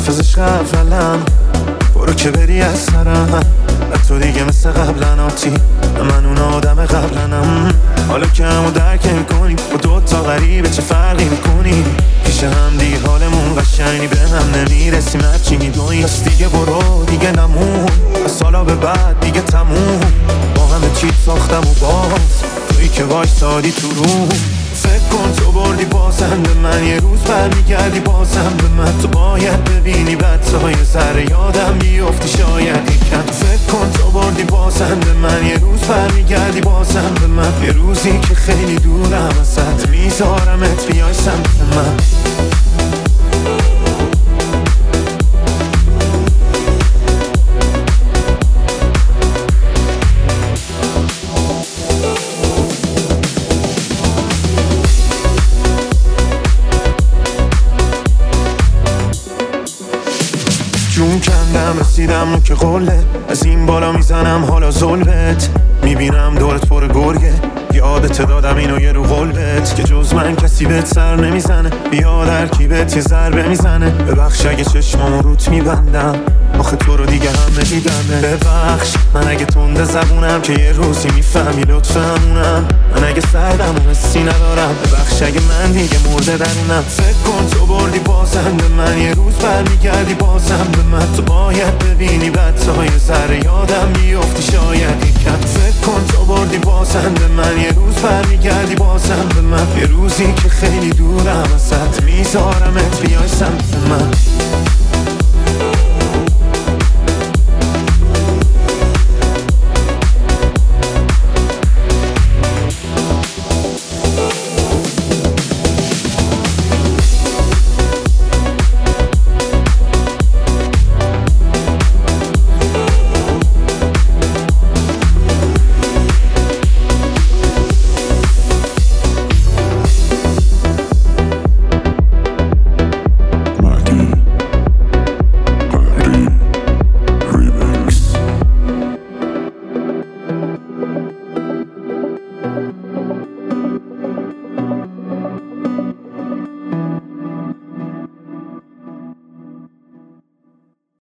حافظش قبلم برو که بری از سرم تو دیگه مثل قبلن آتی من اون آدم قبلنم حالا که همو درک میکنی با دوتا غریبه چه فرقی میکنی پیش هم دیگه حالمون قشنگی به هم نمیرسیم هرچی میدونی پس دیگه برو دیگه نمون از سالا به بعد دیگه تموم با همه چیت ساختم و باز تویی که وایسادی تو روم فکر کن تو بردی بازم به من یه روز برمیگردی بازم به من تو باید ببینی بدتای سر یادم بیفتی شاید یکم فکر کن تو بردی بازم به من یه روز برمیگردی بازم به من یه روزی که خیلی دورم ازت میذارمت بیای سمت من جون کندم رسیدم نوک قله از این بالا میزنم حالا ظلمت میبینم دورت پر گرگه یادت دادم اینو یه رو قلبت که جز من کسی بهت سر نمیزنه بیا در کیبت یه ضربه میزنه ببخش اگه چشمامو روت میبندم آخه تو رو دیگه هم ندیدمه ببخش من اگه تنده زبونم که یه روزی میفهمی لطف همونم من اگه سردم و حسی ندارم ببخش اگه من دیگه مرده درونم فکر کن تو بردی بازم به من یه روز برمیگردی بازم به من تو باید ببینی بدتای سر یادم بیفتی شاید یکم فکر کن تو بردی بازم به من یه روز برمیگردی بازم به من یه روزی که خیلی دورم ازت میذارمت